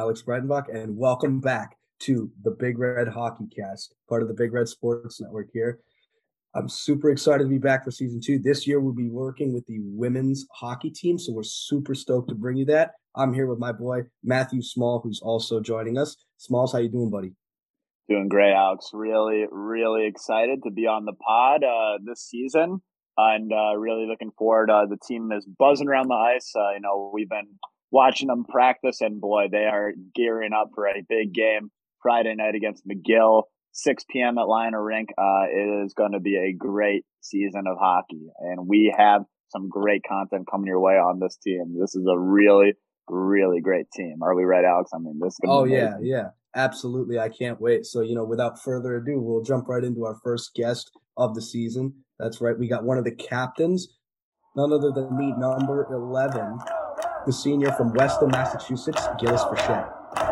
Alex Breitenbach, and welcome back to the Big Red Hockey Cast, part of the Big Red Sports Network here. I'm super excited to be back for season 2. This year, we'll be working with the women's hockey team, so we're super stoked to bring you that. I'm here with my boy, Matthew Small, who's also joining us. Smalls, how you doing, buddy? Doing great, Alex. Really, really excited to be on the pod this season, and really looking forward. The team is buzzing around the ice. We've been watching them practice, and boy, they are gearing up for a big game Friday night against McGill, 6 p.m. at Lionel Rink. It is going to be a great season of hockey, and we have some great content coming your way on this team. This is a really, really great team. Are we right, Alex? I mean, this is going to be amazing. Yeah. Absolutely. I can't wait. So, without further ado, we'll jump right into our first guest of the season. That's right. We got one of the captains, none other than me, number 11, the senior from Weston, Massachusetts, Gilles Frechette.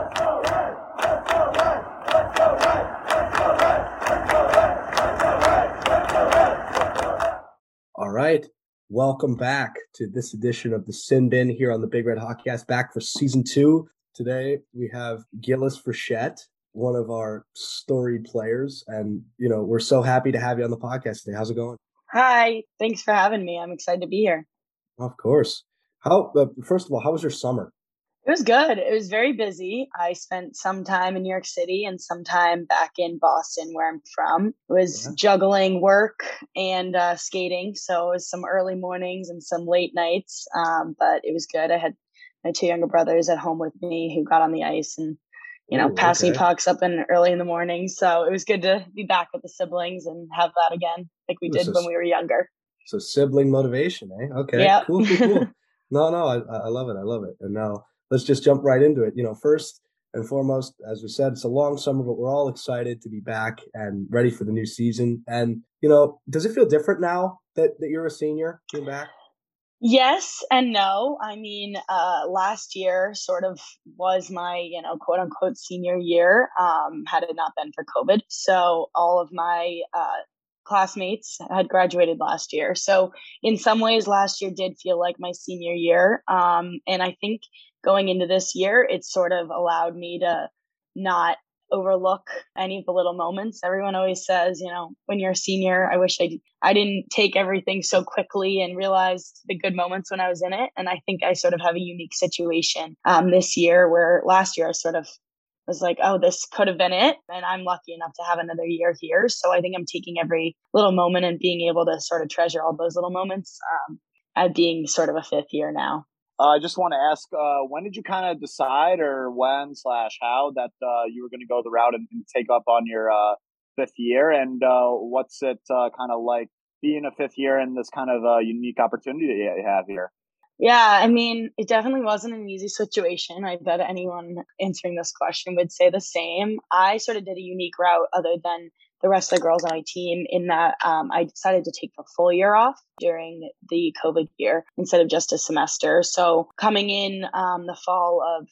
All right. Welcome back to this edition of the Sin Bin here on the Big Red Hockey Cast, back for season 2. Today, we have Gilles Frechette, one of our storied players. And, we're so happy to have you on the podcast today. How's it going? Hi. Thanks for having me. I'm excited to be here. Of course. First of all, how was your summer? It was good. It was very busy. I spent some time in New York City and some time back in Boston, where I'm from. It was juggling work and skating. So it was some early mornings and some late nights. But it was good. I had my 2 younger brothers at home with me who got on the ice and, passed me pucks up in early in the morning. So it was good to be back with the siblings and have that again, like we did when we were younger. So sibling motivation, eh? Okay, yep. Cool. No, I love it. And now let's just jump right into it. First and foremost, as we said, it's a long summer, but we're all excited to be back and ready for the new season. And, does it feel different now that you're a senior being back? Yes and no. I mean, last year sort of was my, quote unquote senior year, had it not been for COVID. So all of my classmates had graduated last year. So in some ways, last year did feel like my senior year. And I think going into this year, it sort of allowed me to not overlook any of the little moments. Everyone always says, when you're a senior, I wish I didn't take everything so quickly and realized the good moments when I was in it. And I think I sort of have a unique situation this year, where last year I sort of was like, oh, this could have been it. And I'm lucky enough to have another year here. So I think I'm taking every little moment and being able to sort of treasure all those little moments at being sort of a 5th year now. I just want to ask, when did you kind of decide, or when/how, that you were going to go the route and take up on your 5th year? And what's it kind of like being a 5th year in this kind of unique opportunity that you have here? Yeah, I mean, it definitely wasn't an easy situation. I bet anyone answering this question would say the same. I sort of did a unique route other than the rest of the girls on my team, in that I decided to take the full year off during the COVID year instead of just a semester. So coming in the fall of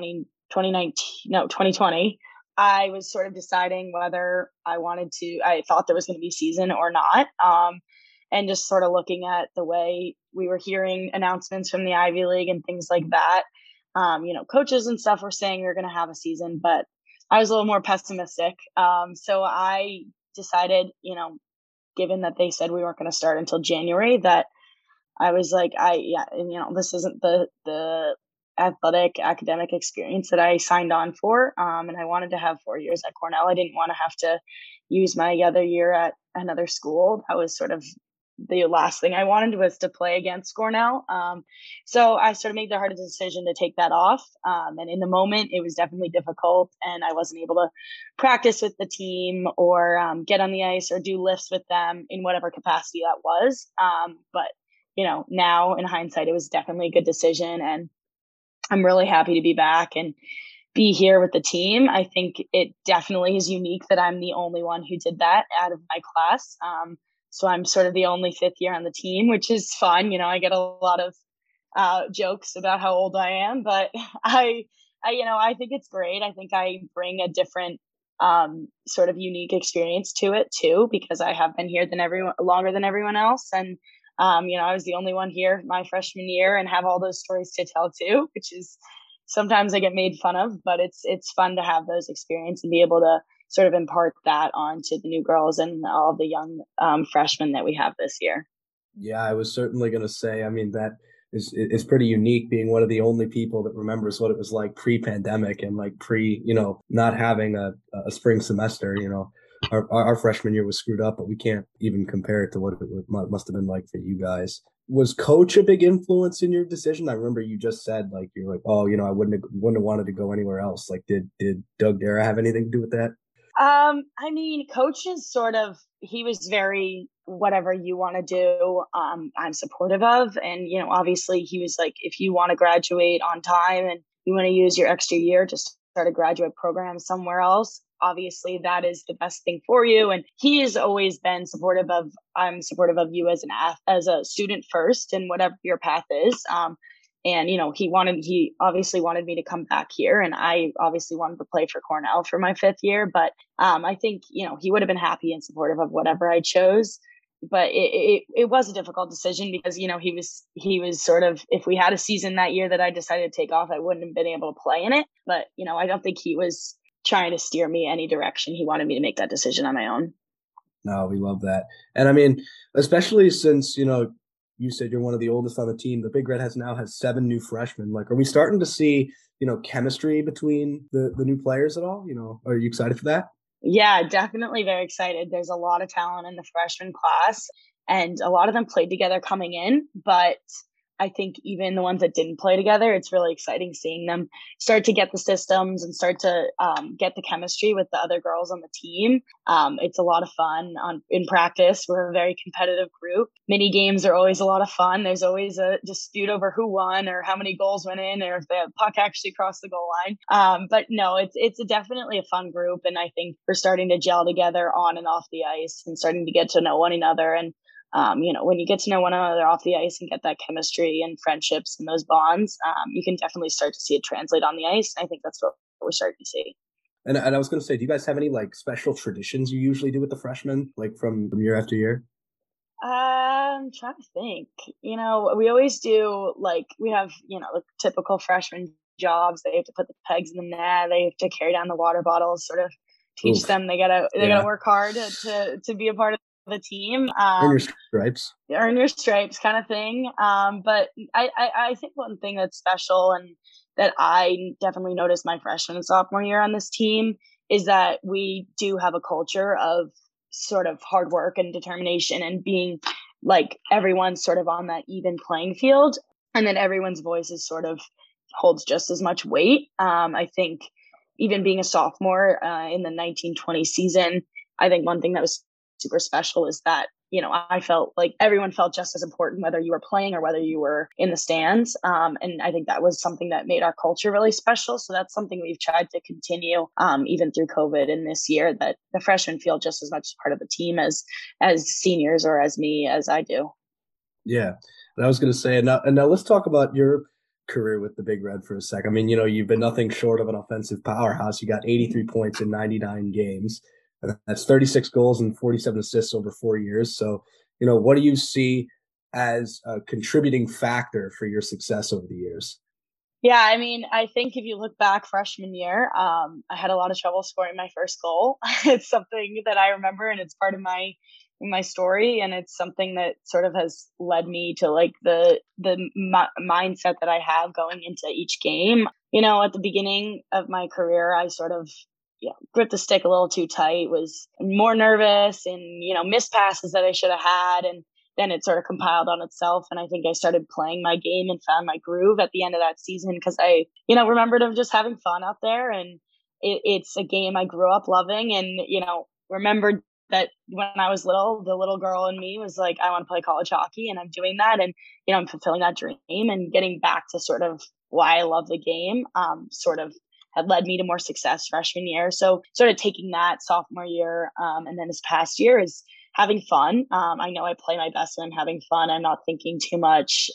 2020, I was sort of deciding whether I thought there was going to be season or not. And just sort of looking at the way we were hearing announcements from the Ivy League and things like that. Coaches and stuff were saying we were going to have a season, but I was a little more pessimistic. So I decided, given that they said we weren't going to start until January, that I was like, this isn't the athletic academic experience that I signed on for. And I wanted to have 4 years at Cornell. I didn't want to have to use my other year at another school. That was sort of the last thing I wanted, was to play against Cornell. So I sort of made the hardest decision to take that off. And in the moment, it was definitely difficult, and I wasn't able to practice with the team or get on the ice or do lifts with them in whatever capacity that was. But, now in hindsight, it was definitely a good decision, and I'm really happy to be back and be here with the team. I think it definitely is unique that I'm the only one who did that out of my class. So I'm sort of the only 5th year on the team, which is fun. I get a lot of jokes about how old I am, but I think it's great. I think I bring a different sort of unique experience to it too, because I have been here longer than everyone else. And, I was the only one here my freshman year and have all those stories to tell too, which is sometimes I get made fun of, but it's fun to have those experiences and be able to sort of impart that onto the new girls and all of the young freshmen that we have this year. Yeah, I was certainly going to say, I mean, that is pretty unique, being one of the only people that remembers what it was like pre-pandemic and like not having a spring semester. Our freshman year was screwed up, but we can't even compare it to what it must have been like for you guys. Was coach a big influence in your decision? I remember you just said like you're like, oh, I wouldn't have wanted to go anywhere else. Like, did Doug Dara have anything to do with that? I mean, coach is sort of, he was very, whatever you want to do, I'm supportive of. And, obviously he was like, if you want to graduate on time and you want to use your extra year to start a graduate program somewhere else, obviously that is the best thing for you. And he has always been supportive of, I'm supportive of you as a student first and whatever your path is. And, he obviously wanted me to come back here, and I obviously wanted to play for Cornell for my 5th year. But I think, he would have been happy and supportive of whatever I chose. But it was a difficult decision because, he was sort of, if we had a season that year that I decided to take off, I wouldn't have been able to play in it. But, I don't think he was trying to steer me any direction. He wanted me to make that decision on my own. No, we love that. And I mean, especially since, you said you're one of the oldest on the team. The Big Red now has 7 new freshmen. Like, are we starting to see, chemistry between the new players at all? Are you excited for that? Yeah, definitely very excited. There's a lot of talent in the freshman class, and a lot of them played together coming in, but I think even the ones that didn't play together, it's really exciting seeing them start to get the systems and start to get the chemistry with the other girls on the team. It's a lot of fun in practice. We're a very competitive group. Mini games are always a lot of fun. There's always a dispute over who won or how many goals went in or if the puck actually crossed the goal line. But no, it's definitely a fun group. And I think we're starting to gel together on and off the ice and starting to get to know one another. And when you get to know one another off the ice and get that chemistry and friendships and those bonds, you can definitely start to see it translate on the ice. I think that's what we're starting to see. And I was going to say, do you guys have any like special traditions you usually do with the freshmen, like from year after year? I'm trying to think. We always do we have the typical freshman jobs. They have to put the pegs in the net. They have to carry down the water bottles. Sort of teach them they gotta work hard to be a part of the team. Earn your stripes. Earn your stripes kind of thing. But I think one thing that's special and that I definitely noticed my freshman and sophomore year on this team is that we do have a culture of sort of hard work and determination and being like everyone's sort of on that even playing field, and then everyone's voice is sort of holds just as much weight. I think even being a sophomore in the 1920 season, I think one thing that was super special is that, I felt like everyone felt just as important, whether you were playing or whether you were in the stands. And I think that was something that made our culture really special. So that's something we've tried to continue even through COVID in this year, that the freshmen feel just as much part of the team as seniors or as me as I do. Yeah. And I was going to say, and now let's talk about your career with the Big Red for a sec. I mean, you've been nothing short of an offensive powerhouse. You got 83 points in 99 games. And that's 36 goals and 47 assists over 4 years. So, what do you see as a contributing factor for your success over the years? Yeah, I mean, I think if you look back freshman year, I had a lot of trouble scoring my first goal. It's something that I remember, and it's part of my story, and it's something that sort of has led me to like the mindset that I have going into each game. At the beginning of my career, I sort of gripped the stick a little too tight, was more nervous and, missed passes that I should have had. And then it sort of compiled on itself. And I think I started playing my game and found my groove at the end of that season because I, remembered of just having fun out there. And it's a game I grew up loving and, remembered that when I was little, the little girl in me was like, I want to play college hockey and I'm doing that. And, I'm fulfilling that dream and getting back to sort of why I love the game, sort of had led me to more success freshman year. So sort of taking that sophomore year and then this past year is having fun. I know I play my best when I'm having fun. I'm not thinking too much.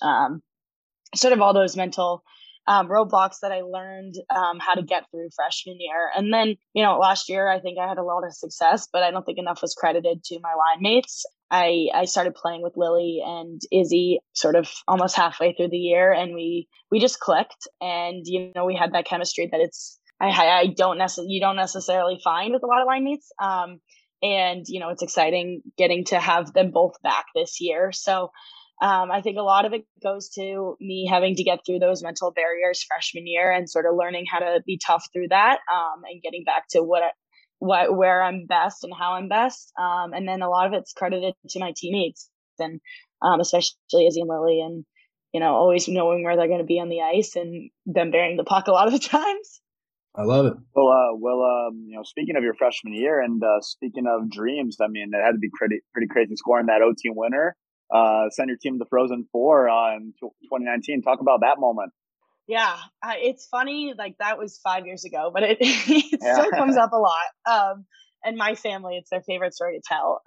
Sort of all those mental roadblocks that I learned how to get through freshman year. And then, last year, I think I had a lot of success, but I don't think enough was credited to my line mates. I started playing with Lily and Izzy sort of almost halfway through the year, and we just clicked, and we had that chemistry that you don't necessarily find with a lot of line mates. And it's exciting getting to have them both back this year. So I think a lot of it goes to me having to get through those mental barriers freshman year and sort of learning how to be tough through that, and getting back to where I'm best and how I'm best. And then a lot of it's credited to my teammates, and especially Izzy and Lily, and always knowing where they're going to be on the ice and them bearing the puck a lot of the times. I love it. Well, speaking of your freshman year and speaking of dreams, I mean, it had to be pretty crazy scoring that OT winner. Send your team to the Frozen Four in 2019. Talk about that moment. Yeah, it's funny. Like, that was 5 years ago, but it still comes up a lot. And my family, it's their favorite story to tell.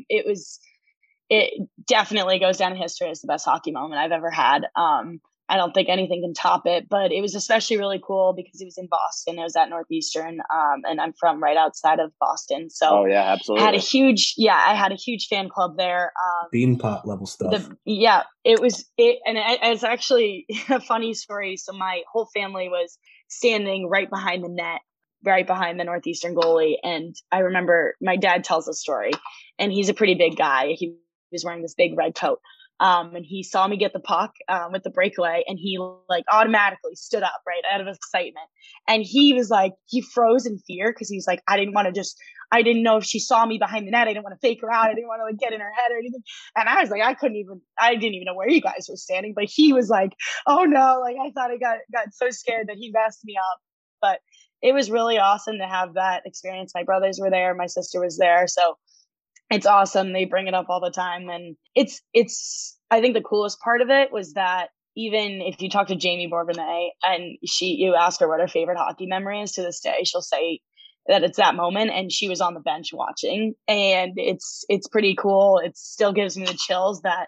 It definitely goes down in history as the best hockey moment I've ever had. I don't think anything can top it, but it was especially really cool because it was in Boston. It was at Northeastern, and I'm from right outside of Boston. So oh yeah, absolutely. I had a huge fan club there. Beanpot level stuff. It's actually a funny story. So my whole family was standing right behind the net, right behind the Northeastern goalie. And I remember my dad tells a story, and he's a pretty big guy. He was wearing this big red coat. And he saw me get the puck with the breakaway, and he like automatically stood up right out of excitement. And he was like, he froze in fear because he was like, I didn't know if she saw me behind the net. I didn't want to fake her out. I didn't want to like get in her head or anything. And I was like, I didn't even know where you guys were standing. But he was like, oh no, like I thought I got so scared that he messed me up. But it was really awesome to have that experience. My brothers were there, my sister was there, so it's awesome. They bring it up all the time. And I think the coolest part of it was that even if you talk to Jamie Bourbonnais and you ask her what her favorite hockey memory is, to this day, she'll say that it's that moment. And she was on the bench watching, and it's pretty cool. It still gives me the chills that,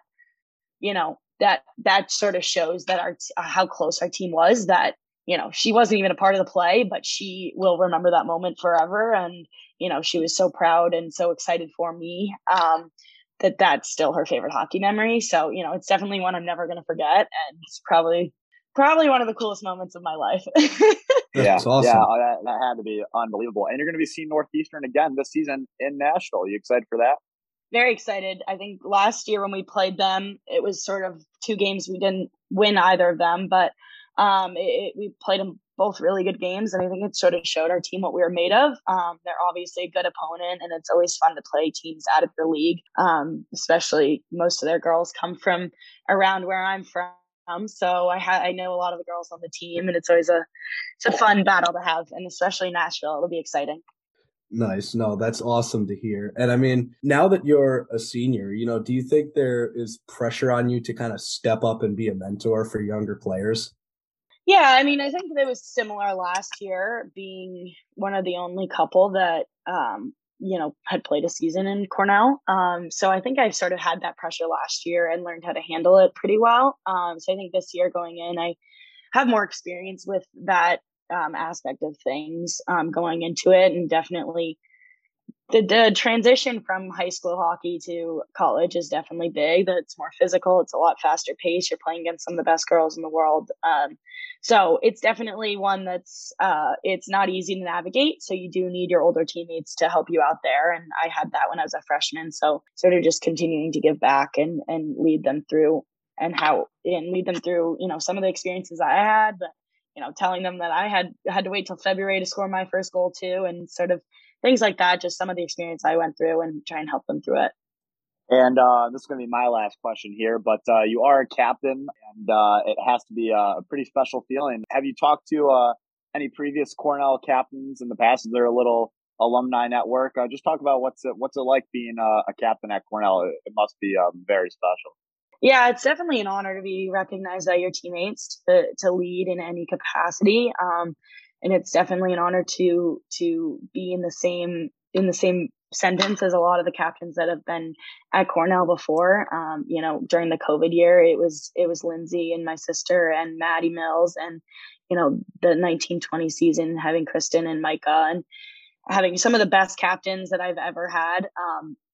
that sort of shows that how close our team was, that, she wasn't even a part of the play, but she will remember that moment forever. And, she was so proud and so excited for me, that that's still her favorite hockey memory. So, it's definitely one I'm never going to forget. And it's probably one of the coolest moments of my life. That's awesome. Yeah, that had to be unbelievable. And you're going to be seeing Northeastern again this season in Nashville. You excited for that? Very excited. I think last year when we played them, it was sort of 2 games. We didn't win either of them, but we played them both really good games, and I think it sort of showed our team what we were made of. They're obviously a good opponent, and it's always fun to play teams out of your league, especially most of their girls come from around where I'm from. So I know a lot of the girls on the team, and it's always it's a fun battle to have, and especially Nashville, it'll be exciting. Nice. No, that's awesome to hear. And I mean, now that you're a senior, do you think there is pressure on you to kind of step up and be a mentor for younger players? Yeah, I mean, I think it was similar last year, being one of the only couple that, had played a season in Cornell. So I think I sort of had that pressure last year and learned how to handle it pretty well. So I think this year going in, I have more experience with that aspect of things going into it. And definitely the transition from high school hockey to college is definitely big. That it's more physical. It's a lot faster pace. You're playing against some of the best girls in the world. So it's definitely one that's it's not easy to navigate. So you do need your older teammates to help you out there. And I had that when I was a freshman. So sort of just continuing to give back and lead them through and lead them through, some of the experiences I had, but, telling them that I had to wait till February to score my first goal too. And sort of things like that, just some of the experience I went through, and try and help them through it. And this is going to be my last question here, but you are a captain, and it has to be a pretty special feeling. Have you talked to any previous Cornell captains in the past? Is there a little alumni network? Just talk about what's it like being a captain at Cornell. It must be very special. Yeah, it's definitely an honor to be recognized by your teammates to lead in any capacity. And it's definitely an honor to be in the same sentence as a lot of the captains that have been at Cornell before. During the COVID year, it was Lindsay and my sister and Maddie Mills, and the 1920 season, having Kristen and Micah, and having some of the best captains that I've ever had.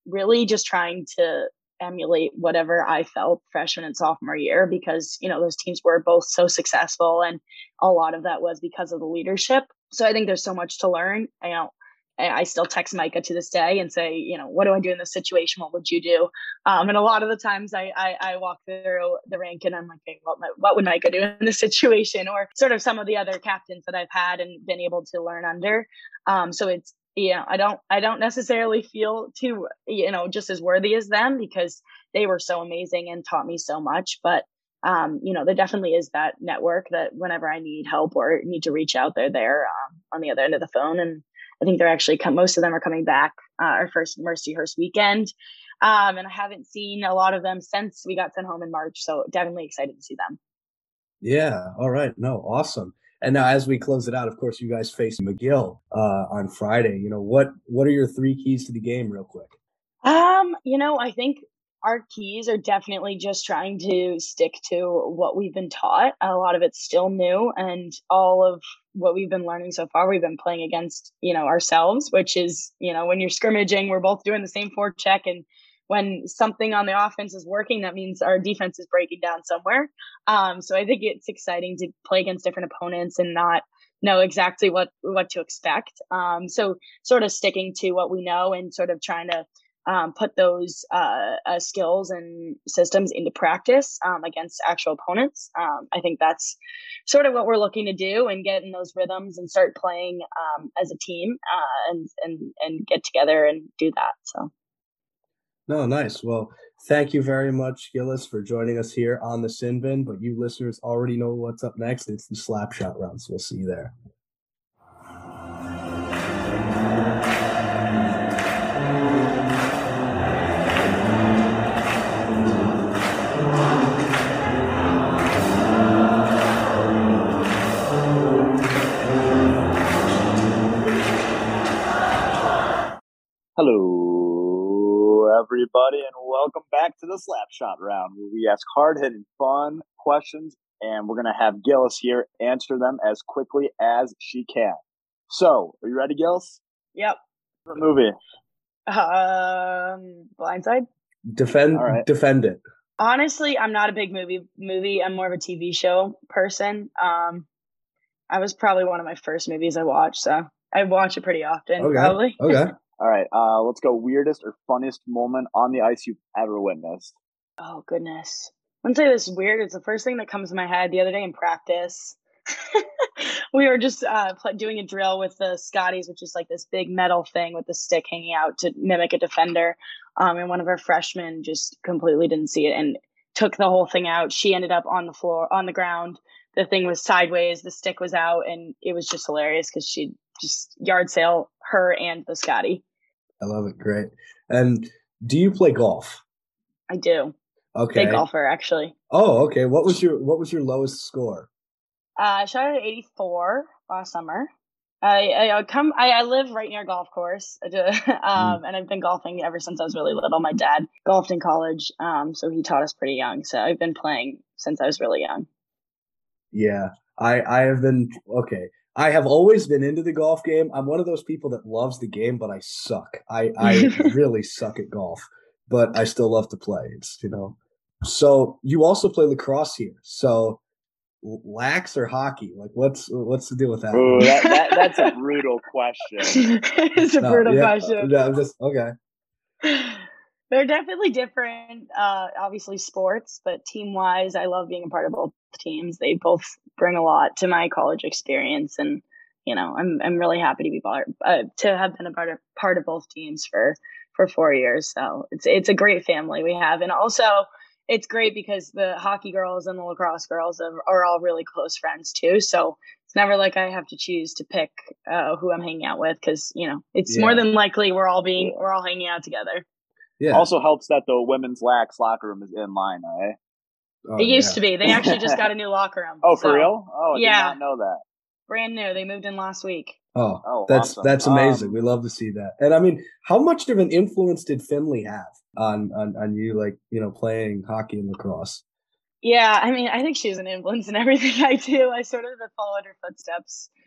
really just trying to emulate whatever I felt freshman and sophomore year, because, those teams were both so successful, and a lot of that was because of the leadership. So I think there's so much to learn. I still text Micah to this day and say, what do I do in this situation? What would you do? And a lot of the times I walk through the rink and I'm like, hey, what would Micah do in this situation? Or sort of some of the other captains that I've had and been able to learn under. So it's, I don't necessarily feel too, just as worthy as them, because they were so amazing and taught me so much. But, there definitely is that network that whenever I need help or need to reach out, they're there on the other end of the phone. And I think they're actually most of them are coming back our first Mercyhurst weekend. And I haven't seen a lot of them since we got sent home in March. So definitely excited to see them. Yeah. All right. No, awesome. And now as we close it out, of course, you guys face McGill on Friday. What are your 3 keys to the game real quick? I think our keys are definitely just trying to stick to what we've been taught. A lot of it's still new, and all of what we've been learning so far, we've been playing against, ourselves, which is, when you're scrimmaging, we're both doing the same forecheck. And when something on the offense is working, that means our defense is breaking down somewhere. So I think it's exciting to play against different opponents and not know exactly what to expect. So sort of sticking to what we know and sort of trying to put those skills and systems into practice against actual opponents. I think that's sort of what we're looking to do, and get in those rhythms and start playing as a team and get together and do that. So. No, nice. Well, thank you very much, Gillis, for joining us here on the Sin Bin. But you listeners already know what's up next. It's the Slapshot round, so we'll see you there. Hello, everybody, and welcome back to the Slapshot round, where we ask hard-hitting, fun questions, and we're going to have Gillis here answer them as quickly as she can. So, are you ready, Gillis? Yep. What movie? Blindside. Defend it. Honestly, I'm not a big movie. I'm more of a TV show person. I was probably one of my first movies I watched, so I watch it pretty often. Okay. Probably. Okay. All right, let's go weirdest or funniest moment on the ice you've ever witnessed. Oh, goodness. I wouldn't say this is weird. It's the first thing that comes to my head. The other day in practice, we were just doing a drill with the Scotties, which is like this big metal thing with the stick hanging out to mimic a defender. And one of our freshmen just completely didn't see it and took the whole thing out. She ended up on the floor, on the ground. The thing was sideways. The stick was out, and it was just hilarious because she just yard sale her and the Scotty. I love it. Great. And do you play golf? I do. Okay. Big golfer, actually. Oh, okay. What was your lowest score? I shot at 84 last summer. I live right near a golf course, and I've been golfing ever since I was really little. My dad golfed in college, so he taught us pretty young. So I've been playing since I was really young. Yeah, I have been okay. I have always been into the golf game. I'm one of those people that loves the game, but I suck. I really suck at golf, but I still love to play. It's, So you also play lacrosse here. So lax or hockey? Like what's the deal with that? Ooh, that's a brutal question. It's a brutal question. Yeah, I'm just okay. They're definitely different, obviously sports, but team-wise, I love being a part of both teams. They both bring a lot to my college experience, and I'm really happy to be to have been a part of both teams for 4 years. So it's a great family we have, and also it's great because the hockey girls and the lacrosse girls are all really close friends too. So it's never like I have to choose to pick who I'm hanging out with, because it's more than likely we're all hanging out together. Yeah. Also helps that the women's lax locker room is in line, eh? Oh, it used to be. They actually just got a new locker room. Oh, for real? Oh, I yeah. did not know that. Brand new. They moved in last week. Oh, that's awesome. That's amazing. We love to see that. And I mean, how much of an influence did Finley have on you, like, playing hockey and lacrosse? Yeah, I mean, I think she has an influence in everything I do. I sort of have followed her footsteps,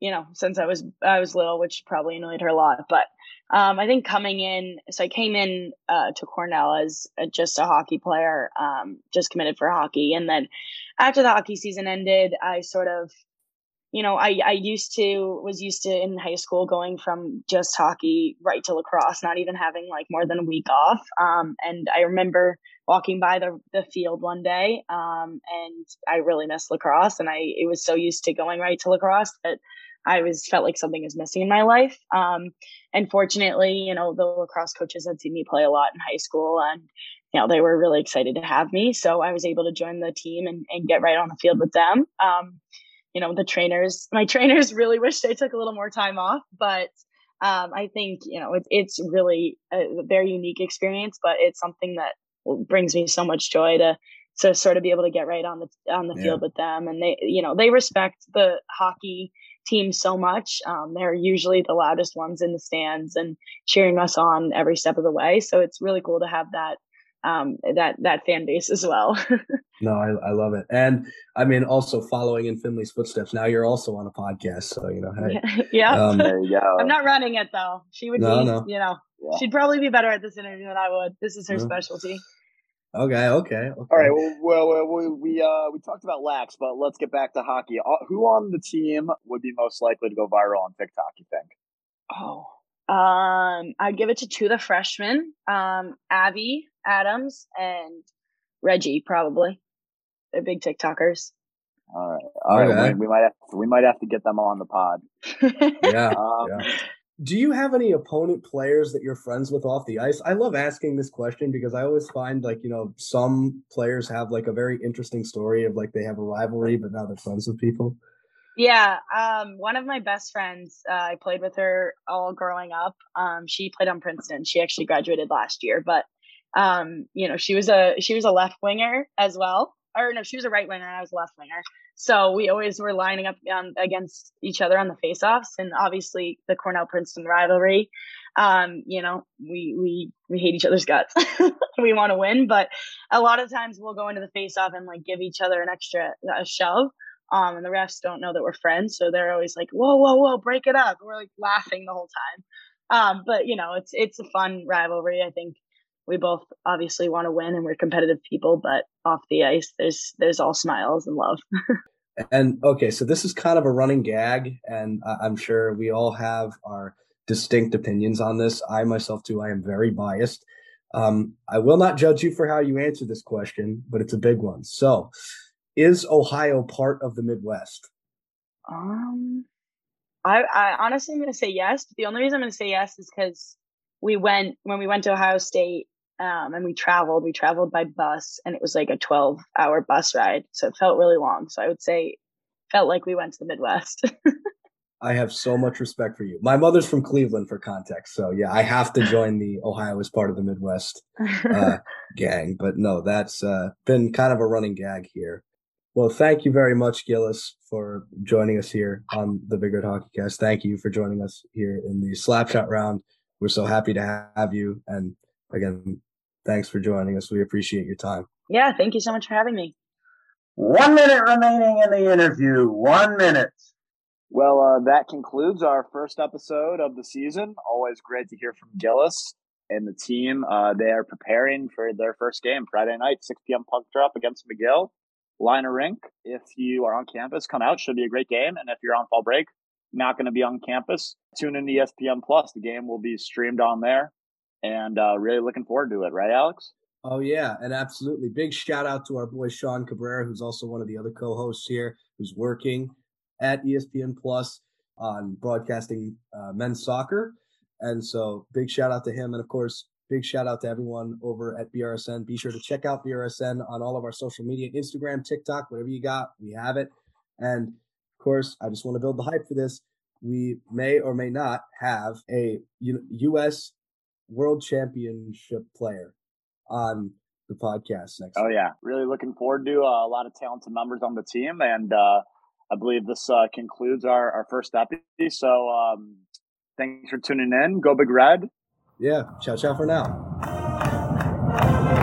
since I was little, which probably annoyed her a lot. But I think coming in, so I came in to Cornell as just a hockey player, just committed for hockey. And then after the hockey season ended, I sort of, I was used to in high school going from just hockey right to lacrosse, not even having like more than a week off. And I remember walking by the field one day, and I really missed lacrosse, and it was so used to going right to lacrosse that I felt like something was missing in my life. And fortunately, the lacrosse coaches had seen me play a lot in high school, and they were really excited to have me. So I was able to join the team and get right on the field with them. My trainers really wish they took a little more time off, but I think, it's really a very unique experience, but it's something that brings me so much joy to sort of be able to get right on the field with them. And they respect the hockey team so much. They're usually the loudest ones in the stands and cheering us on every step of the way. So it's really cool to have that fan base as well. No, I love it. And I mean, also following in Finley's footsteps. Now you're also on a podcast. So, hey. Yeah. There you go. I'm not running it though. She would she'd probably be better at this interview than I would. This is her specialty. Okay. All right. Well, we talked about lax, but let's get back to hockey. Who on the team would be most likely to go viral on TikTok, you think? Oh, I'd give it to two of the freshmen, Abby Adams and Reggie, probably. They're big TikTokers. All right. We might have to get them on the pod. Yeah. Do you have any opponent players that you're friends with off the ice? I love asking this question because I always find some players have like a very interesting story of like they have a rivalry, but now they're friends with people. Yeah. One of my best friends, I played with her all growing up. She played on Princeton. She actually graduated last year, but she was a left winger as well. Or no, she was a right winger and I was a left winger. So we always were lining up against each other on the faceoffs, and obviously the Cornell Princeton rivalry. We hate each other's guts. We want to win, but a lot of times we'll go into the faceoff and like give each other a shove. And the refs don't know that we're friends, so they're always like, "Whoa, break it up." We're like laughing the whole time. But it's a fun rivalry. I think we both obviously want to win and we're competitive people, but off the ice, there's all smiles and love. And okay, so this is kind of a running gag, and I'm sure we all have our distinct opinions on this. I myself too, I am very biased. I will not judge you for how you answer this question, but it's a big one. So, is Ohio part of the Midwest? I honestly am going to say yes. But the only reason I'm going to say yes is because when we went to Ohio State, and we traveled by bus, and it was like a 12-hour bus ride. So it felt really long. So I would say felt like we went to the Midwest. I have so much respect for you. My mother's from Cleveland, for context. So yeah, I have to join the Ohio as part of the Midwest gang. But no, that's been kind of a running gag here. Well, thank you very much, Gillis, for joining us here on the Big Red Hockey Cast. Thank you for joining us here in the Slapshot round. We're so happy to have you. And again, thanks for joining us. We appreciate your time. Yeah, thank you so much for having me. 1 minute remaining in the interview. 1 minute. Well, that concludes our first episode of the season. Always great to hear from Gillis and the team. They are preparing for their first game Friday night, 6 p.m. puck drop against McGill. Liner Rink. If you are on campus, come out. Should be a great game. And if you're on fall break, not going to be on campus, tune in to ESPN Plus. The game will be streamed on there. And really looking forward to it. Right, Alex? Oh, yeah, and absolutely. Big shout out to our boy Sean Cabrera, who's also one of the other co-hosts here, who's working at ESPN Plus on broadcasting men's soccer. And so big shout out to him. And, of course, big shout out to everyone over at BRSN. Be sure to check out BRSN on all of our social media, Instagram, TikTok, whatever you got, we have it. And, of course, I just want to build the hype for this. We may or may not have a U.S. World Championship player on the podcast next week. Yeah. Really looking forward to a lot of talented members on the team. And I believe this concludes our first episode. So thanks for tuning in. Go Big Red. Yeah. Ciao for now.